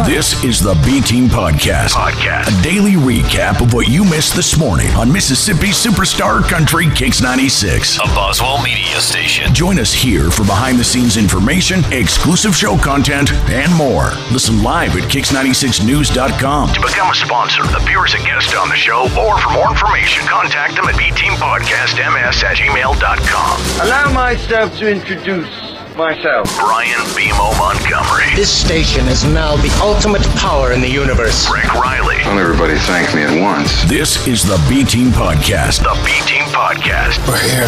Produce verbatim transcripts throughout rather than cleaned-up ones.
This is the B-Team Podcast. Podcast. A daily recap of what you missed this morning on Mississippi Superstar Country Kicks ninety-six. A Boswell media station. Join us here for behind-the-scenes information, exclusive show content, and more. Listen live at kicks ninety-six news dot com. To become a sponsor, appear as a guest on the show, or for more information, contact them at b team podcast m s at gmail dot com. Allow myself to introduce myself. Brian B-Mo Montgomery. This station is now the ultimate power in the universe. Rick Riley. Don't everybody thank me at once. This is the B-Team Podcast. The B-Team Podcast. We're here.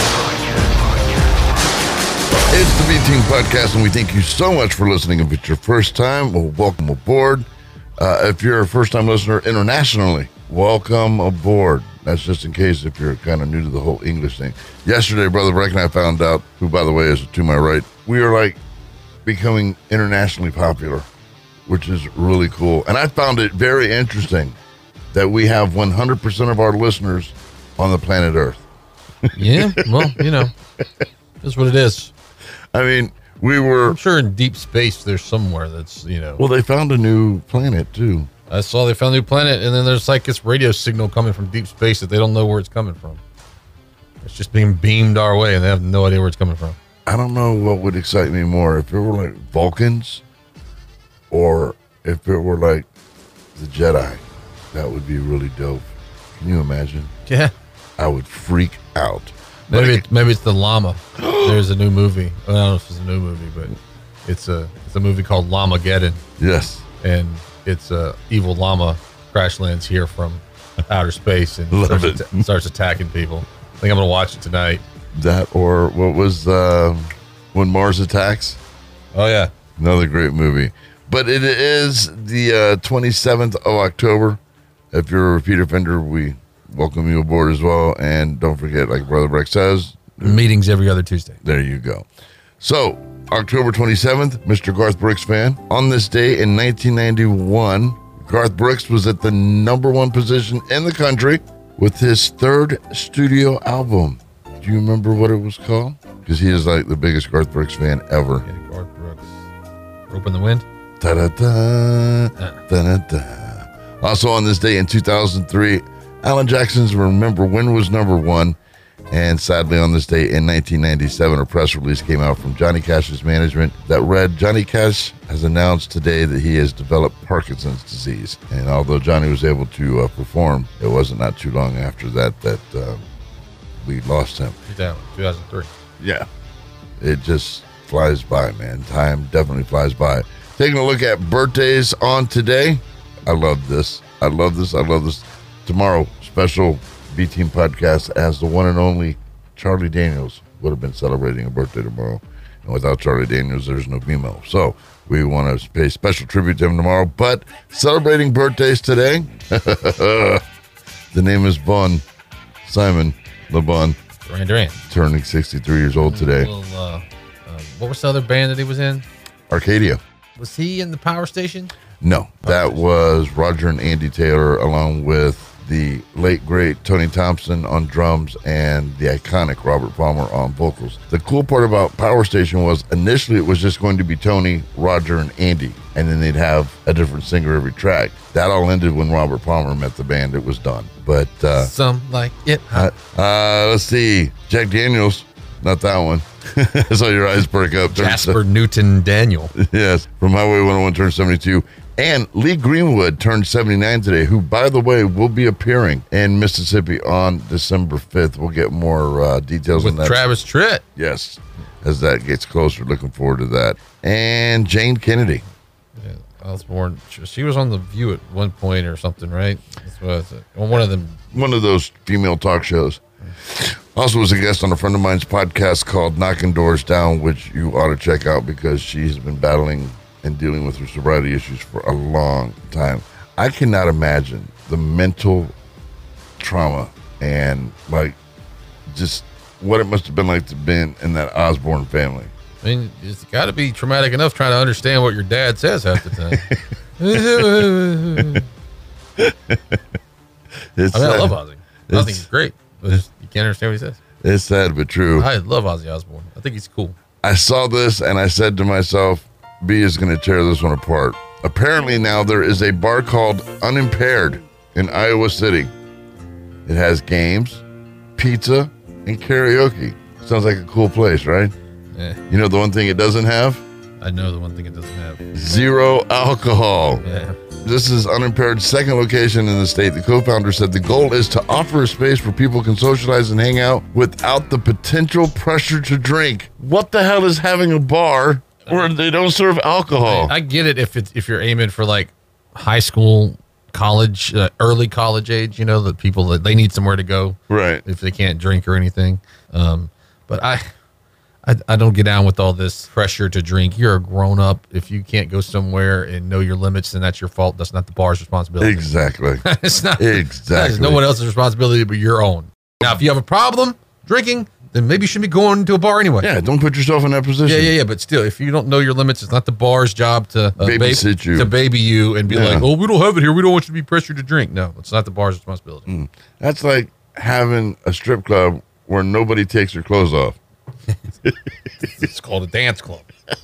It's the B-Team Podcast, and we thank you so much for listening. If it's your first time, well, welcome aboard. Uh, if you're a first-time listener internationally, welcome aboard. That's just in case if you're kind of new to the whole English thing. Yesterday, Brother Breck and I found out, who, by the way, is to my right, we are like becoming internationally popular, which is really cool. And I found it very interesting that we have one hundred percent of our listeners on the planet Earth. Yeah, well, you know, that's what it is. I mean, we were... I'm sure in deep space there's somewhere that's, you know... Well, they found a new planet, too. I saw they found a new planet, and then there's like this radio signal coming from deep space that they don't know where it's coming from. It's just being beamed our way, and they have no idea where it's coming from. I don't know what would excite me more, if it were like Vulcans or if it were like the Jedi. That would be really dope. Can you imagine? Yeah. I would freak out. Maybe it, maybe it's the llama. There's a new movie. I don't know if it's a new movie, but it's a it's a movie called Llamageddon. Yes. And it's a evil llama crash lands here from outer space and Love starts, it. att- starts attacking people. I think I'm gonna watch it tonight. That or what was uh, When Mars Attacks? Oh yeah, Another great movie. But it is the uh, twenty-seventh of October. If you're a repeat offender, we welcome you aboard as well. And don't forget, like Brother Breck says, meetings every other Tuesday. there you go. So, October twenty-seventh, Mister Garth Brooks fan. On this day in nineteen ninety-one, Garth Brooks was at the number one position in the country with his third studio album. Do you remember what it was called? Because he is like the biggest Garth Brooks fan ever. Yeah, Garth Brooks. Rope in the Wind. Da-da-da, da-da-da. Also on this day in two thousand three, Alan Jackson's Remember When was number one. And sadly, on this day in nineteen ninety-seven, a press release came out from Johnny Cash's management that read, Johnny Cash has announced today that he has developed Parkinson's disease. And although Johnny was able to uh, perform, it wasn't not too long after that that uh, we lost him. two thousand three. Yeah, it just flies by, man. Time definitely flies by. Taking a look at birthdays on today. I love this. I love this. I love this. Tomorrow, special B-Team Podcast as the one and only Charlie Daniels would have been celebrating a birthday tomorrow. And without Charlie Daniels, there's no B M O. So we want to pay special tribute to him tomorrow. But celebrating birthdays today, the name is Bon Simon LeBon, Duran Duran. turning sixty-three years old today. Little, uh, uh, what was the other band that he was in? Arcadia. Was he in the Power Station? No, that was Roger and Andy Taylor, along with the late, great Tony Thompson on drums and the iconic Robert Palmer on vocals. The cool part about Power Station was initially it was just going to be Tony, Roger, and Andy, and then they'd have a different singer every track. That all ended when Robert Palmer met the band. It was done. But uh, Some like it. uh, uh, let's see, Jack Daniels, not that one. I saw your eyes perk up. Jasper Newton Daniel. Yes, from Highway one oh one turned seventy-two. And Lee Greenwood turned seventy-nine today, who, by the way, will be appearing in Mississippi on December fifth. We'll get more uh, details With on that. Travis Tritt. Yes, as that gets closer. Looking forward to that. And Jane Kennedy. Yeah, Osborne. She was on The View at one point or something, right? That's what it's, on one of them. One of those female talk shows. Also was a guest on a friend of mine's podcast called Knocking Doors Down, which you ought to check out because she's been battling and dealing with her sobriety issues for a long time. I cannot imagine the mental trauma and like just what it must have been like to been in that Osborne family. I mean, it's got to be traumatic enough trying to understand what your dad says half the time. It's I mean, I sad. love Ozzy. I think he's great, but just, you can't understand what he says. It's sad but true. I love Ozzy Osbourne. I think he's cool. I saw this and I said to myself, B is going to tear this one apart. Apparently now there is a bar called Unimpaired in Iowa City. It has games, pizza, and karaoke. Sounds like a cool place, right? Yeah. You know the one thing it doesn't have? I know the one thing it doesn't have. Zero alcohol. Yeah. This is Unimpaired's second location in the state. The co-founder said the goal is to offer a space where people can socialize and hang out without the potential pressure to drink. What the hell is having a bar where they don't serve alcohol? I, I get it if it's if you're aiming for like high school, college, uh, early college age. You know, the people that they need somewhere to go, Right. if they can't drink or anything. Um, but I, I, I don't get down with all this pressure to drink. You're a grown up. If you can't go somewhere and know your limits, then that's your fault. That's not the bar's responsibility. Exactly. It's not Exactly. It's no one else's responsibility but your own. Now, if you have a problem drinking, then maybe you shouldn't be going to a bar anyway. Yeah, don't put yourself in that position. Yeah, yeah, yeah. But still, if you don't know your limits, it's not the bar's job to uh, Babysit bab- you. to baby you and be Yeah. like, "Oh, we don't have it here. We don't want you to be pressured to drink." No, it's not the bar's responsibility. Mm. That's like having a strip club where nobody takes their clothes off. It's called a dance club.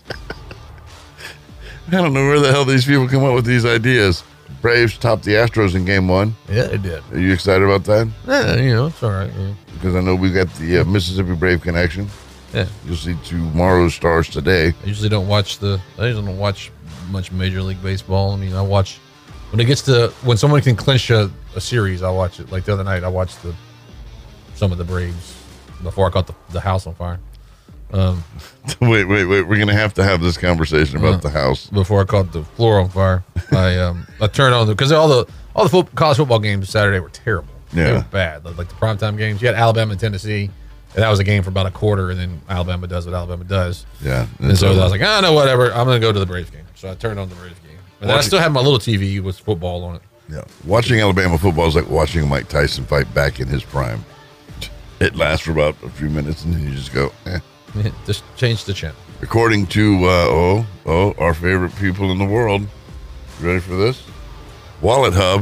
I don't know where the hell these people come up with these ideas. Braves topped the Astros in game one. Yeah, it did. Are you excited about that? Yeah, you know, it's all right. Yeah. Because I know we got the uh, Mississippi Brave connection. yeah. You'll see tomorrow's stars today. I usually don't watch the. I usually don't watch much Major League Baseball. I mean, I watch when it gets to when someone can clinch a, a series. I watch it. Like the other night, I watched the some of the Braves before I caught the, the house on fire. Um, wait, wait, wait. We're going to have to have this conversation about Uh, the house. before I caught the floor on fire, I um I turned on the because all the all the foot, college football games Saturday were terrible. They Yeah. were bad. Like, like the primetime games. You had Alabama and Tennessee, and that was a game for about a quarter, and then Alabama does what Alabama does. Yeah. And so I was like, ah, no, whatever. I'm gonna go to the Braves game. So I turned on the Braves game, and then I still have my little T V with football on it. yeah. Watching Alabama football is like watching Mike Tyson fight back in his prime. It lasts for about a few minutes, and then you just go, eh. Just change the channel. According to, uh, oh, oh, our favorite people in the world. You ready for this? Wallet Hub.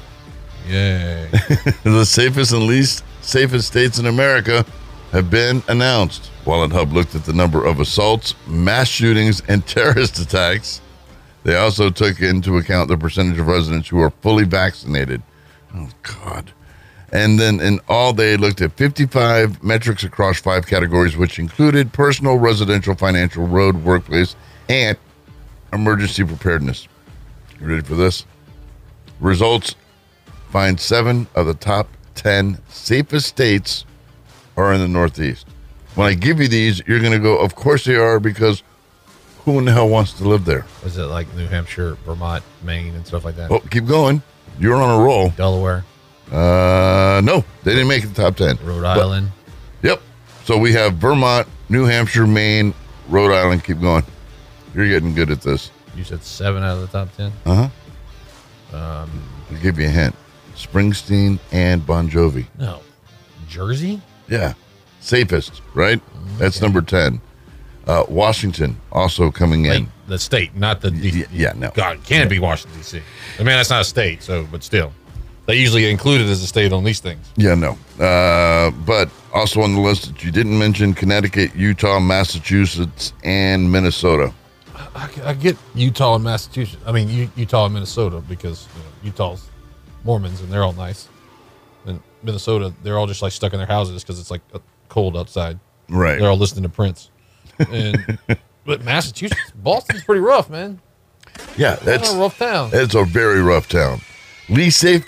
Yay! The safest and least safest states in America have been announced. Wallet Hub looked at the number of assaults, mass shootings, and terrorist attacks. They also took into account the percentage of residents who are fully vaccinated. Oh, God. And then in all, they looked at fifty-five metrics across five categories, which included personal, residential, financial, road, workplace, and emergency preparedness. You ready for this? Results find seven of the top ten safest states are in the Northeast. When I give you these, you're going to go, of course they are, because who in the hell wants to live there? Was it like New Hampshire, Vermont, Maine, and stuff like that? Oh, keep going. You're on a roll. Delaware, Uh, no, they didn't make the top ten. Rhode But- Island. Yep. So we have Vermont, New Hampshire, Maine, Rhode Island. Keep going. You're getting good at this. You said seven out of the top ten. Uh huh. Um, I'll give you a hint. Springsteen and Bon Jovi. no, Jersey. Yeah. Safest, right? That's number ten. Uh, Washington also coming in. Wait, the state, not the D C. Y- yeah, no. God, can it be Washington D C? I mean, that's not a state, so but still, they usually get included as a state on these things. Yeah, no. Uh, but also on the list that you didn't mention, Connecticut, Utah, Massachusetts, and Minnesota. I, I get Utah and Massachusetts. I mean, U- Utah and Minnesota because you know, Utah's Mormons and they're all nice, and Minnesota they're all just like stuck in their houses because it's like cold outside. Right. They're all listening to Prince. And but Massachusetts, Boston's pretty rough, man. Yeah, that's That's a rough town. It's a very rough town. Least safe.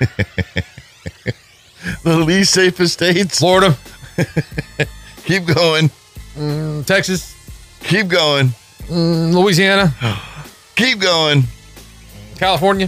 The least safest states. Florida, Keep going. mm, Texas, Keep going. mm, Louisiana, Keep going. California.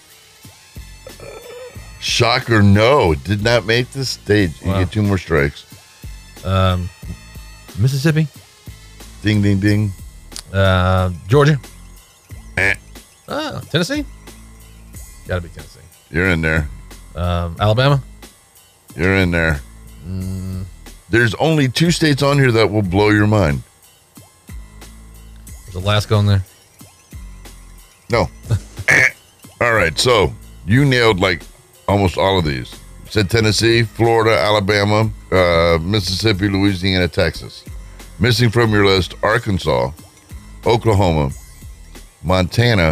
Shocker, no. Did not make the stage. You Wow. get two more strikes. Um, Mississippi, Ding, ding, ding. uh, Georgia, Eh, ah, Tennessee. Got to be Tennessee. you're in there. Um, Alabama. You're in there. There's only two states on here that will blow your mind. Is Alaska on there? No. Eh. All right. So you nailed like almost all of these. You said Tennessee, Florida, Alabama, uh, Mississippi, Louisiana, Texas. Missing from your list, Arkansas, Oklahoma, Montana,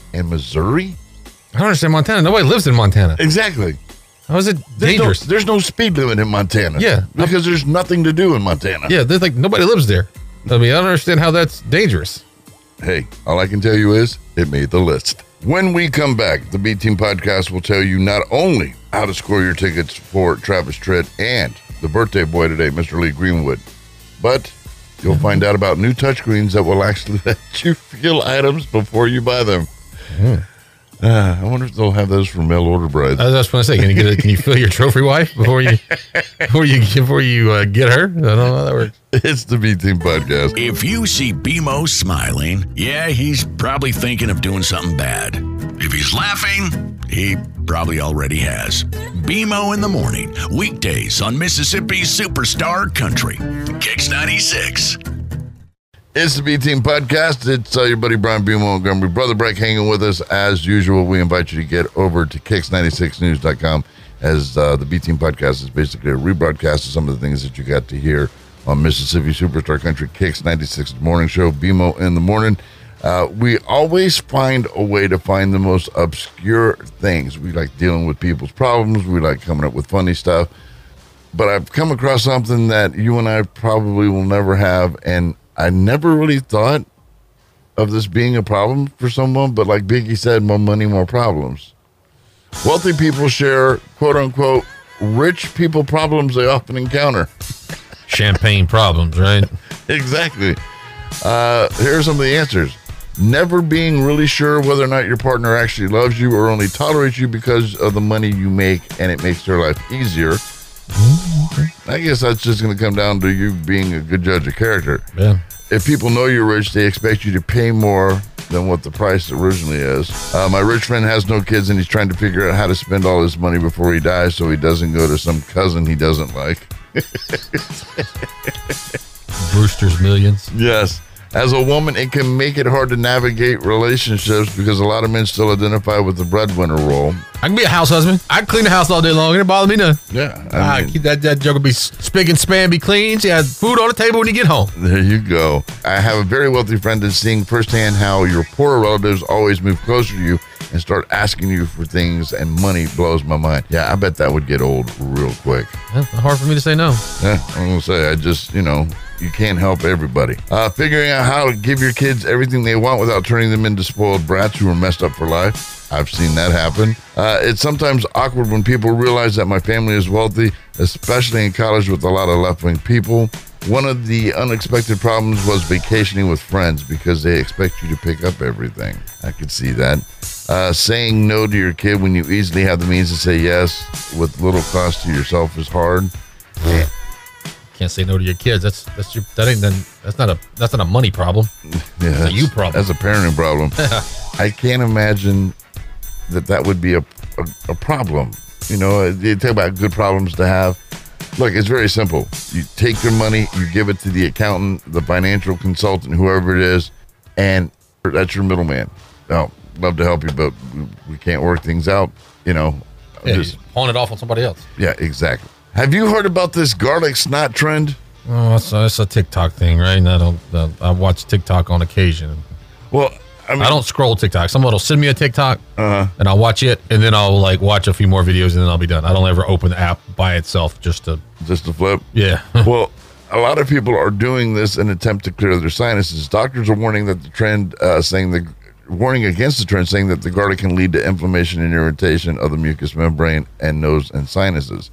and Missouri? I don't understand Montana. Nobody lives in Montana. Exactly. How is it There's dangerous? No, there's no speed limit in Montana. Yeah. Because there's nothing to do in Montana. Yeah, there's like nobody lives there. I mean, I don't understand how that's dangerous. Hey, all I can tell you is it made the list. When we come back, the B-Team Podcast will tell you not only how to score your tickets for Travis Tritt and the birthday boy today, Mister Lee Greenwood, but you'll mm-hmm. find out about new touchscreens that will actually let you feel items before you buy them. Mm. Uh, I wonder if they'll have those for mail order brides. I was just going to say, can you get a, can you fill your trophy wife before you before you before you uh, get her? I don't know how that works. It's the B-Team Podcast. If you see B M O smiling, yeah, he's probably thinking of doing something bad. If he's laughing, he probably already has. B M O in the morning, weekdays on Mississippi's Superstar Country, Kicks ninety-six. It's the B-Team Podcast. It's uh, your buddy Brian B. Montgomery, Brother Breck, hanging with us as usual. We invite you to get over to kicks ninety-six news dot com as uh, the B-Team Podcast is basically a rebroadcast of some of the things that you got to hear on Mississippi Superstar Country, Kicks ninety-six Morning Show, B M O in the morning. Uh, we always find a way to find the most obscure things. We like dealing with people's problems. We like coming up with funny stuff. But I've come across something that you and I probably will never have, and I never really thought of this being a problem for someone, but like Biggie said, more money, more problems. Wealthy people share, quote unquote, rich people problems they often encounter. Champagne problems, right? Exactly. Uh, here are some of the answers. Never being really sure whether or not your partner actually loves you or only tolerates you because of the money you make and it makes their life easier. I guess that's just going to come down to you being a good judge of character. Yeah. If people know you're rich, they expect you to pay more than what the price originally is. Uh, my rich friend has no kids and he's trying to figure out how to spend all his money before he dies so he doesn't go to some cousin he doesn't like. Brewster's Millions. Yes. As a woman, it can make it hard to navigate relationships because a lot of men still identify with the breadwinner role. I can be a house husband. I can clean the house all day long. It don't bother me none. Yeah. I I mean, keep that, that jug will be spick and span, be clean. She has food on the table when you get home. there you go. I have a very wealthy friend that's seeing firsthand how your poorer relatives always move closer to you and start asking you for things, and money blows my mind. Yeah, I bet that would get old real quick. That's hard for me to say no. Yeah, I'm going to say, I just, you know, you can't help everybody. Uh, figuring out how to give your kids everything they want without turning them into spoiled brats who are messed up for life. I've seen that happen. Uh, it's sometimes awkward when people realize that my family is wealthy, especially in college with a lot of left-wing people. One of the unexpected problems was vacationing with friends because they expect you to pick up everything. I could see that. Uh, saying no to your kid when you easily have the means to say yes with little cost to yourself is hard. Yeah. Can't say no to your kids. That's that's your that ain't then that's not a that's not a money problem. Yeah, that's a you problem. That's a parenting problem. I can't imagine that that would be a, a a problem. You know, you talk about good problems to have. Look, it's very simple. You take your money, you give it to the accountant, the financial consultant, whoever it is, and that's your middleman. Now, love to help you, but we can't work things out. You know, yeah, just you pawn it off on somebody else. Yeah, exactly. Have you heard about this garlic snot trend? Oh, it's a, it's a TikTok thing, right? And I don't. Uh, I watch TikTok on occasion. Well, I mean, I don't scroll TikTok. Someone will send me a TikTok, uh-huh. and I'll watch it, and then I'll like watch a few more videos, and then I'll be done. I don't ever open the app by itself just to just to flip. Yeah. Well, a lot of people are doing this in an attempt to clear their sinuses. Doctors are warning that the trend, uh, saying the warning against the trend, saying that the garlic can lead to inflammation and irritation of the mucous membrane and nose and sinuses.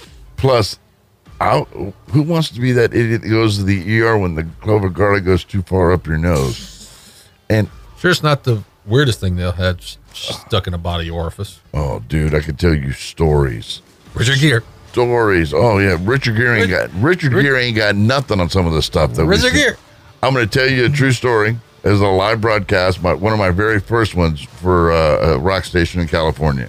Plus, I'll, who wants to be that idiot that goes to the E R when the clove of garlic goes too far up your nose? And sure, it's not the weirdest thing they'll have stuck in a body orifice. Oh, dude, I could tell you stories. Richard Gere. Stories. Oh yeah, Richard Gere ain't got Richard Rich, Gere ain't got nothing on some of the stuff that Richard we see. Gere. I'm going to tell you a true story. It was a live broadcast, my, one of my very first ones for uh, a rock station in California.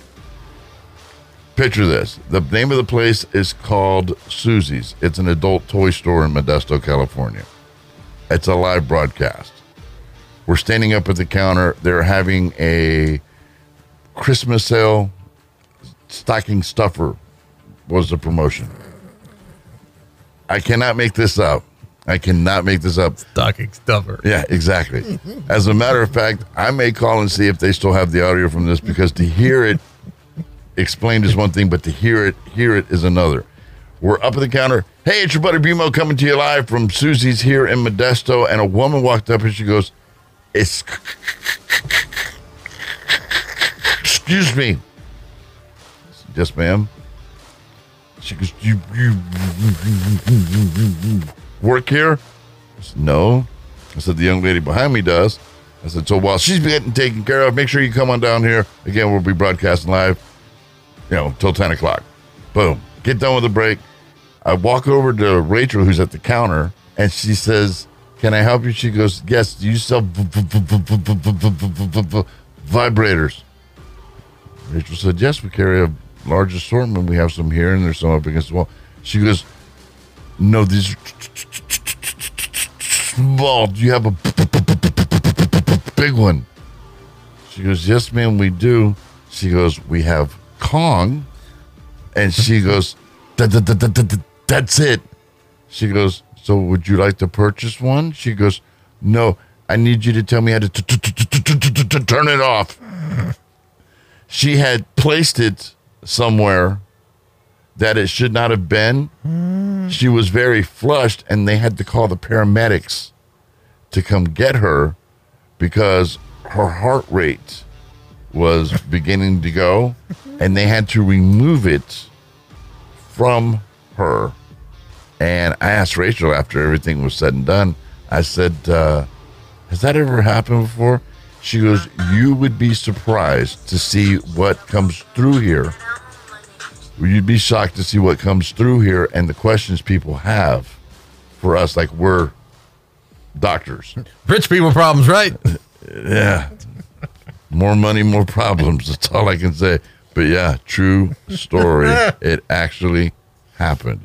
Picture this. The name of the place is called Susie's. It's an adult toy store in Modesto, California. It's a live broadcast. We're standing up at the counter. They're having a Christmas sale. Stocking stuffer was the promotion. I cannot make this up. I cannot make this up. Stocking stuffer. Yeah, exactly. As a matter of fact, I may call and see if they still have the audio from this, because to hear it explained is one thing, but to hear it, hear it is another. We're up at the counter. Hey, it's your buddy B-Mo coming to you live from Susie's here in Modesto. And a woman walked up and she goes, "It's, excuse me." I said, "Yes, ma'am." She goes, you, you work here?" I said, "No." I said, "The young lady behind me does." I said, "So while she's getting taken care of, make sure you come on down here. Again, we'll be broadcasting live, you know, till ten o'clock. Boom. Get done with the break. I walk over to Rachel, who's at the counter, and she says, "Can I help you?" She goes, "Yes, do you sell vibrators?" Rachel said, "Yes, we carry a large assortment. We have some here, and there's some up against the wall." She goes, "No, these are small. Do you have a big one?" She goes, "Yes, ma'am, we do." She goes, "We have Kong." And she goes, "That's it." She goes, "So would you like to purchase one?" She goes, "No, I need you to tell me how to turn it off." She had placed it somewhere that it should not have been. She was very flushed, and they had to call the paramedics to come get her because her heart rate was beginning to go, and they had to remove it from her. And I asked Rachel after everything was said and done, I said, uh, "Has that ever happened before?" She goes, "You would be surprised to see what comes through here. You'd be shocked to see what comes through here and the questions people have for us, like we're doctors." Rich people problems, right? Yeah. More money, more problems. That's all I can say. But yeah, true story. It actually happened.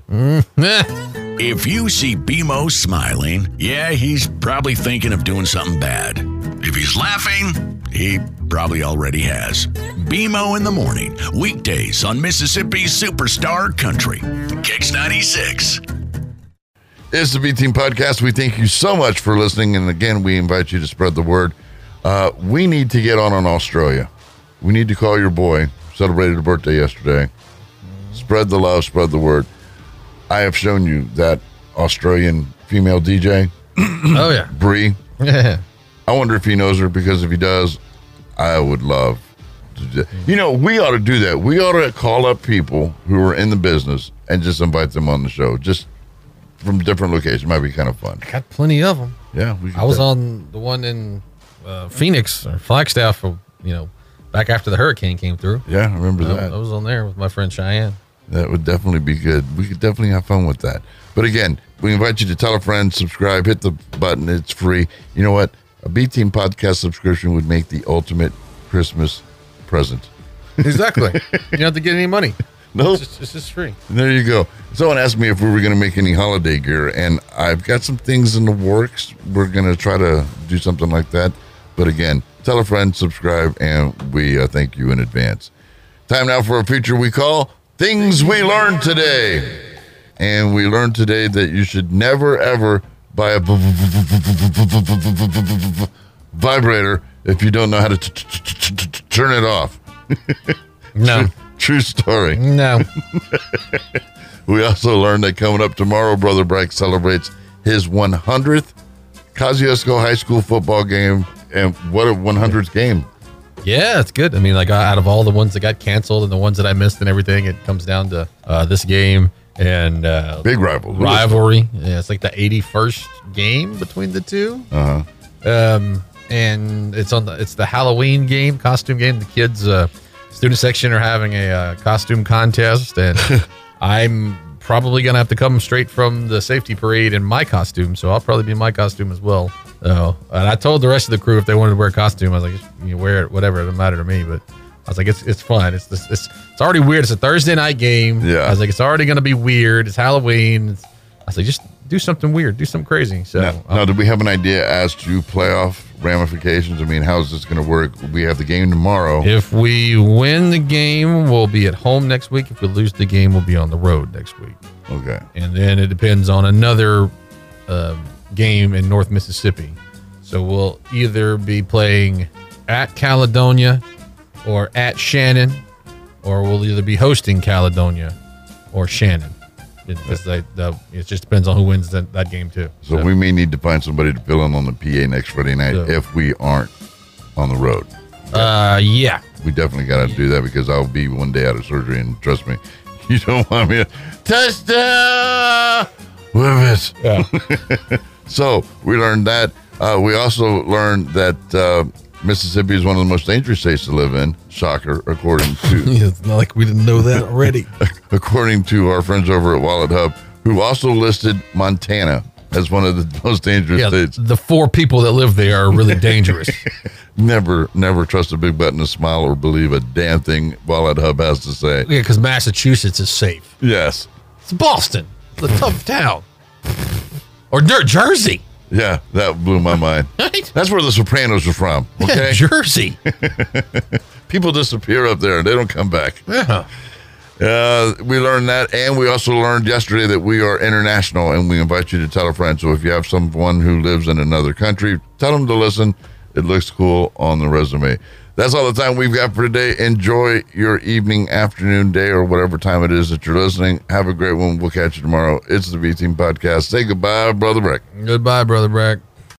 If you see B-Mo smiling, yeah, he's probably thinking of doing something bad. If he's laughing, he probably already has. B-Mo in the morning, weekdays on Mississippi's Superstar Country, Kicks ninety-six. It's the B-Team Podcast. We thank you so much for listening. And again, we invite you to spread the word. Uh, we need to get on in Australia. We need to call your boy. Celebrated a birthday yesterday. Spread the love, spread the word. I have shown you that Australian female D J. Oh, yeah. Bree. Yeah. I wonder if he knows her, because if he does, I would love to do. You know, we ought to do that. We ought to call up people who are in the business and just invite them on the show, just from different locations. Might be kind of fun. Got plenty of them. Yeah. We I was that. on the one in uh, Phoenix or Flagstaff, or, you know, back after the hurricane came through. Yeah, I remember I, that. I was on there with my friend Cheyenne. That would definitely be good. We could definitely have fun with that. But again, we invite you to tell a friend, subscribe, hit the button. It's free. You know what? A B-Team Podcast subscription would make the ultimate Christmas present. Exactly. You don't have to get any money. Nope. It's just, it's just free. There you go. Someone asked me if we were going to make any holiday gear, and I've got some things in the works. We're going to try to do something like that. But again, tell a friend, subscribe, and we uh, thank you in advance. Time now for a feature we call Things We Learned Today. And we learned today that you should never, ever buy a vibrator if you don't know how to turn it off. No. True story. No. We also learned that coming up tomorrow, Brother Breck celebrates his one hundredth Kosciuszko High School football game. And what a one hundredth game. Yeah, it's good. I mean, like, out of all the ones that got canceled and the ones that I missed and everything, it comes down to uh, this game and uh, big rival rivalry. Yeah, it's like the eighty-first game between the two. Uh-huh. Um, and it's on the it's the Halloween game, costume game. The kids, uh, student section, are having a uh, costume contest, and I'm probably gonna have to come straight from the safety parade in my costume, so I'll probably be in my costume as well. So, and I told the rest of the crew if they wanted to wear a costume, I was like, you wear it, whatever, it doesn't matter to me. But I was like, it's it's fun. It's this it's it's already weird. It's a Thursday night game. Yeah. I was like, it's already gonna be weird. It's Halloween. It's, I was like, just do something weird, do something crazy. So now, now, do we have an idea as to playoff ramifications? I mean, how is this going to work? We have the game tomorrow. If we win the game, we'll be at home next week. If we lose the game, we'll be on the road next week. Okay. And then it depends on another um, game in North Mississippi. So we'll either be playing at Caledonia or at Shannon, or we'll either be hosting Caledonia or Shannon. It, they, the, it just depends on who wins that, that game too. So, so we may need to find somebody to fill in on the P A next Friday night so, if we aren't on the road. Uh, yeah. We definitely got to do that because I'll be one day out of surgery, and trust me, you don't want me to touchdown with it. Yeah. So we learned that. Uh, we also learned that uh, Mississippi is one of the most dangerous states to live in. Shocker, according to it's not like we didn't know that already. According to our friends over at Wallet Hub, who also listed Montana as one of the most dangerous yeah, states. The four people that live there are really dangerous. Never, never trust a big button to smile or believe a damn thing Wallet Hub has to say. Yeah, because Massachusetts is safe. Yes. It's Boston. It's a tough town. Or New Jersey. Yeah, that blew my mind. Right? That's where The Sopranos are from, okay? Yeah, Jersey. People disappear up there and they don't come back. Yeah. Uh, we learned that, and we also learned yesterday that we are international, and we invite you to tell a friend. So if you have someone who lives in another country, tell them to listen. It looks cool on the resume. That's all the time we've got for today. Enjoy your evening, afternoon, day, or whatever time it is that you're listening. Have a great one. We'll catch you tomorrow. It's the B-Team Podcast. Say goodbye, Brother Breck. Goodbye, Brother Breck.